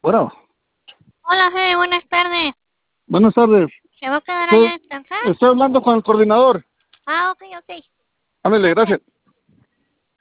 Bueno, Hola, Fede, buenas tardes. buenas tardes. ¿Se va a quedar allá Estoy, a descansar? estoy hablando con el coordinador. Ah, ok, ok. Ándale, Gracias. gracias.